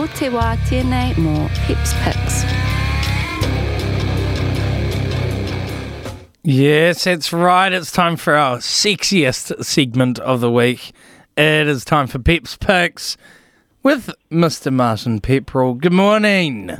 ko te wā tēnei mō Peps Picks. Yes, that's right. It's time for our sexiest segment of the week. It is time for Peps Picks with Mr. Martin Pepperell. Good morning.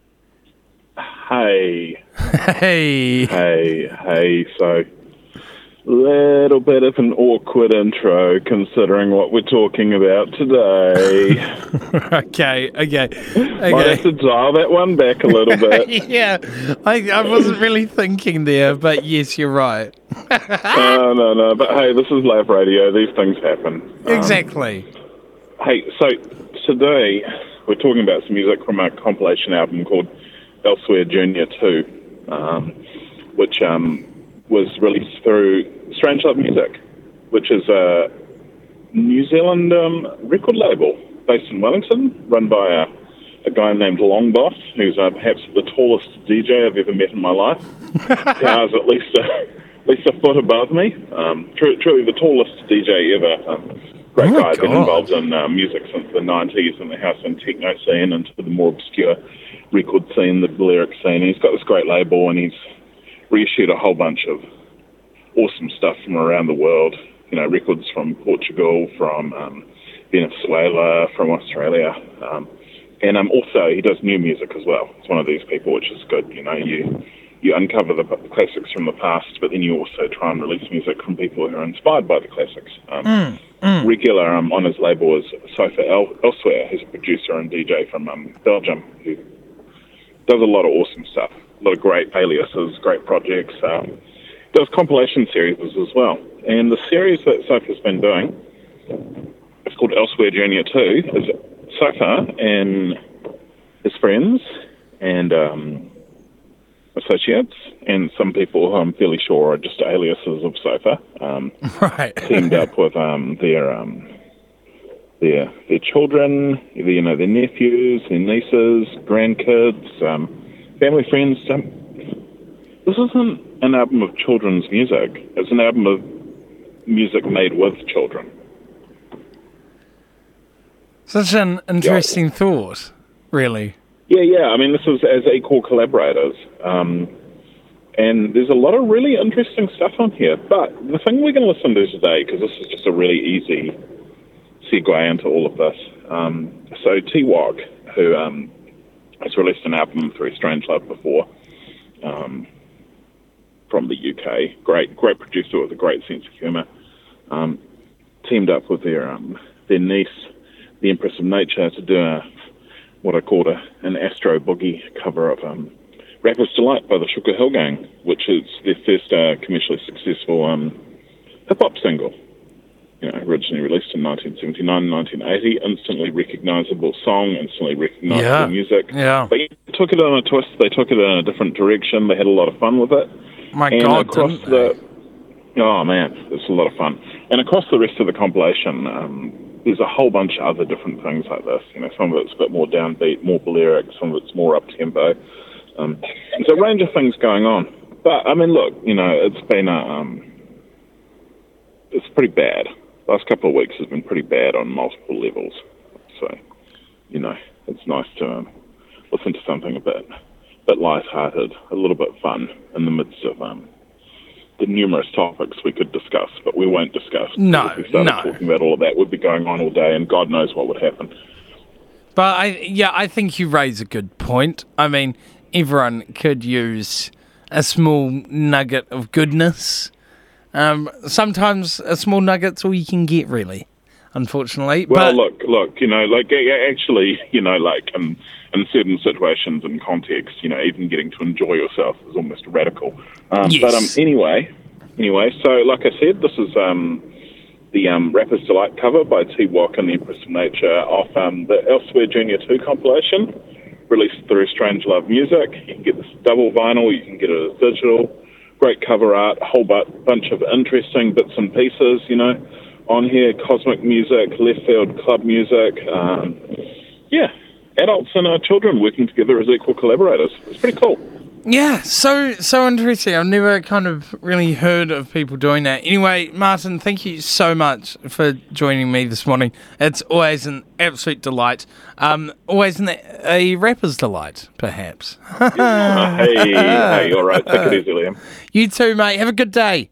Hey. Hey. Hey. So, little bit of an awkward intro considering what we're talking about today. Okay. Might have to dial that one back a little bit. Yeah, I wasn't really thinking there, but yes, you're right. No. But hey, this is live radio. These things happen. Exactly. Hey, so today we're talking about some music from a compilation album called Elsewhere Junior 2, which was released through Strangelove Music, which is a New Zealand record label based in Wellington, run by a guy named Longboss, who's perhaps the tallest DJ I've ever met in my life. Towers at least a foot above me. Truly the tallest DJ ever. Great guy, been involved in music since the 90s in the house and techno scene into the more obscure record scene, the lyric scene. And he's got this great label and he's reissued a whole bunch of awesome stuff from around the world. You know, records from Portugal, from Venezuela, from Australia. And also he does new music as well. It's one of these people which is good. You know, you uncover the classics from the past, but then you also try and release music from people who are inspired by the classics. Regular on his label is Sofa Elsewhere, who's a producer and DJ from Belgium, who does a lot of awesome stuff, a lot of great aliases, great projects, does compilation series as well. And the series that Sofa's been doing, it's called Elsewhere Junior 2, is Sofa and his friends and associates, and some people who I'm fairly sure are just aliases of Sofa, Right. teamed up with their children, you know, their nephews, their nieces, grandkids, family friends. This isn't an album of children's music. It's an album of music made with children. Such an interesting thought, really. Yeah. I mean, this is as equal collaborators. And there's a lot of really interesting stuff on here. But the thing we're going to listen to today, because this is just a really easy segue into all of this. So T-Wog, who has released an album through Strangelove before, from the UK, great producer with a great sense of humour, teamed up with their niece, the Empress of Nature, to do what I called an Astro Boogie cover of Rapper's Delight by the Sugar Hill Gang, which is their first commercially successful hip-hop single. You know, originally released in 1979 and 1980, instantly recognisable song, instantly recognisable music. Yeah. But they took it on a twist, they took it in a different direction, they had a lot of fun with it. My and God, across didn't they? Oh man, it's a lot of fun. And across the rest of the compilation, there's a whole bunch of other different things like this. You know, some of it's a bit more downbeat, more Balearic, some of it's more up-tempo. There's a range of things going on. But, I mean, look, you know, it's been it's pretty bad. Last couple of weeks has been pretty bad on multiple levels. So, you know, it's nice to listen to something a bit light-hearted, a little bit fun in the midst of the numerous topics we could discuss, but we won't discuss. If we started talking about all of that, we'd be going on all day, and God knows what would happen. But I think you raise a good point. I mean, everyone could use a small nugget of goodness. Sometimes a small nugget's all you can get, really, unfortunately. Well, look, you know, like, actually, you know, like, in certain situations and contexts, you know, even getting to enjoy yourself is almost radical. Yes. But anyway, so like I said, this is the Rapper's Delight cover by T-Wog and the Empress of Nature off the Elsewhere Junior 2 compilation, released through Strangelove Music. You can get this double vinyl, you can get it as digital. Great cover art, a whole bunch of interesting bits and pieces, you know, on here, cosmic music, left field club music, adults and children working together as equal collaborators. It's pretty cool. Yeah, so interesting. I've never kind of really heard of people doing that. Anyway, Martin, thank you so much for joining me this morning. It's always an absolute delight. Always a rapper's delight, perhaps. Hey, all right. Take it easy, Liam. You too, mate. Have a good day.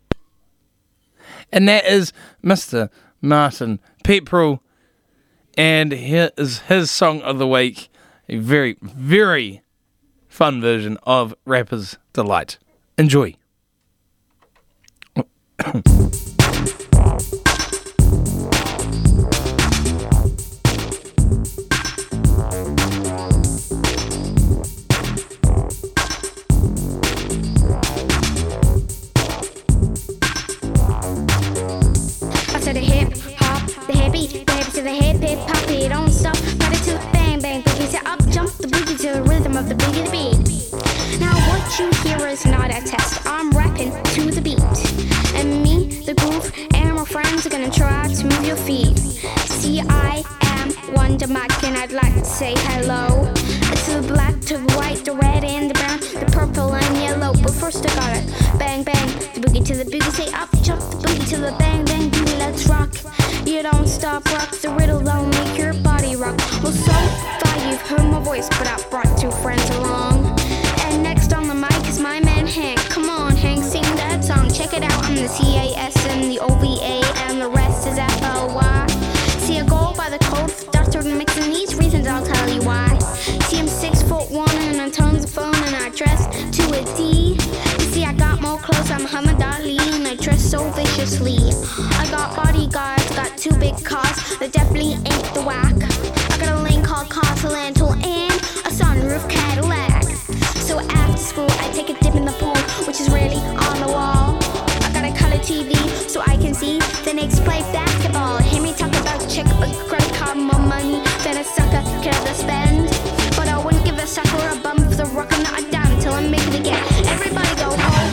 And that is Mr. Martin Pepperell. And here is his song of the week. A very, very fun version of Rapper's Delight. Enjoy. To the hip hop, the hippie to the hip hop, it don't stop. Party to the bang bang boogie, to up jump the boogie to the rhythm of the boogie the beat. Now what you hear is not a test. I'm rapping to the beat, and me, the groove, and my friends are gonna try to move your feet. See, I am Wonder Mike, and I'd like to say hello to the black, to the white, the red, and the brown, the purple and yellow. But first I gotta bang bang the boogie to the boogie, say up jump the boogie to the bang bang boogie. Let's rock. You don't stop, rock the riddle, that'll make your body rock. Well, so far you've heard my voice, but I brought two friends along. And next on the mic is my man Hank. Come on, Hank, sing that song. Check it out, I'm the CAS and the OVA, and the rest is FLY. See, I go by the code for Dr. Mix, and these reasons I'll tell you why. See, I'm 6'1" and I tons of fun, and I dress to a D. You see, I got more clothes, I'm Muhammad Ali, and I dress so viciously. I got bodyguards, got two big cars that definitely ain't the whack. I got a lane called Continental and a sunroof Cadillac. So after school, I take a dip in the pool, which is really on the wall. I got a color TV so I can see the Knicks play basketball. Hear me talk about check a credit card, more money than a sucker can ever spend. But I wouldn't give a sucker a bum for the rock, I'm not down until I make it again. Everybody go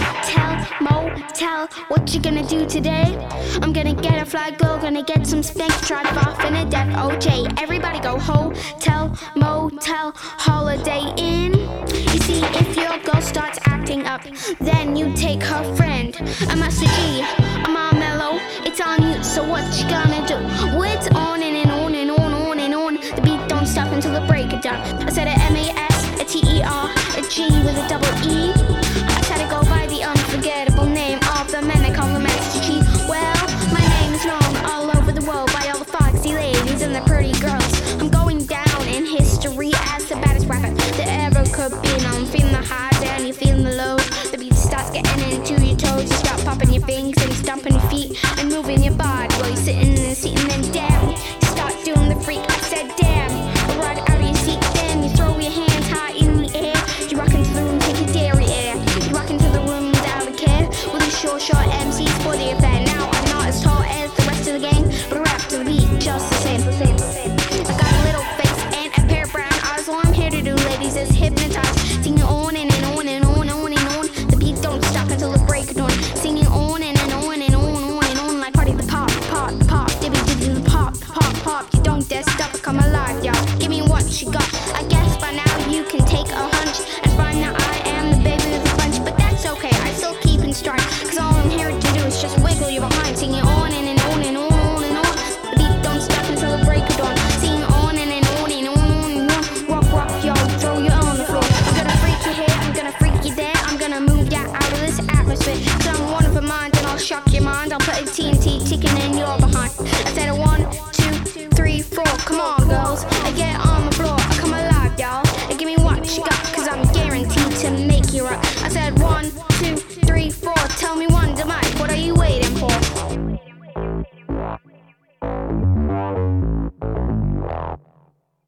motel, what you gonna do today? I'm gonna get a fly girl, gonna get some spank, drive off in a death OJ. Everybody go hotel, motel, holiday inn. You see, if your girl starts acting up, then you take her friend. I'm Master G, I'm on mellow, it's on you, so what you gonna do? Well, it's on and on and on, on and on. The beat don't stop until the break of dawn. I said a M-A-S, a T-E-R, a G with a double E. I try to go by the unforgettable name of the man they call the Master G. Well, my name is known all over the world by all the foxy ladies and the pretty girls. I'm going down in history as the baddest rapper that ever could be. Now I'm feeling the highs and you're feeling the lows. The beat starts getting into your toes. You start popping your fingers and stomping your feet and moving your body while you're sitting in the seat, and then damn, you start doing the freak. I said damn, right out of your seat. Then you throw your hands high in the air. You rock into the room, take your dairy air. You rock into the room without a care, with a short MCs for the affair. Now I'm not as tall as the rest of the gang, but I rap to the beat just the same. I got a little face and a pair of brown eyes. All I'm here to do, ladies, is hypnotize. Singing on and on and on and on and on. The beat don't stop until the break of dawn. Singing on and on and on and on, like party the pop, dibby dibby the pop. You don't dare stop or come alive, y'all. Give me what you got. I guess by now you can take a hunch and find that I am the baby of the bunch, but that's okay. I still keep in stride, cause all I'm here to do is just wiggle you behind. Singing on and on and on and on. The beat don't stop until the break of dawn. Singing on and on and on and on. Rock, y'all, throw you on the floor. I'm gonna freak you here, I'm gonna freak you there. I'm gonna move you out of this atmosphere, cause I'm one of a mind and I'll shock your mind. I'll put a TNT ticking in your behind. I said a 1, 2, 3, 4. Come on, girls, I get on the floor. I come alive, y'all, and give me what you got, cause I'm guaranteed to make you rock. I said 1,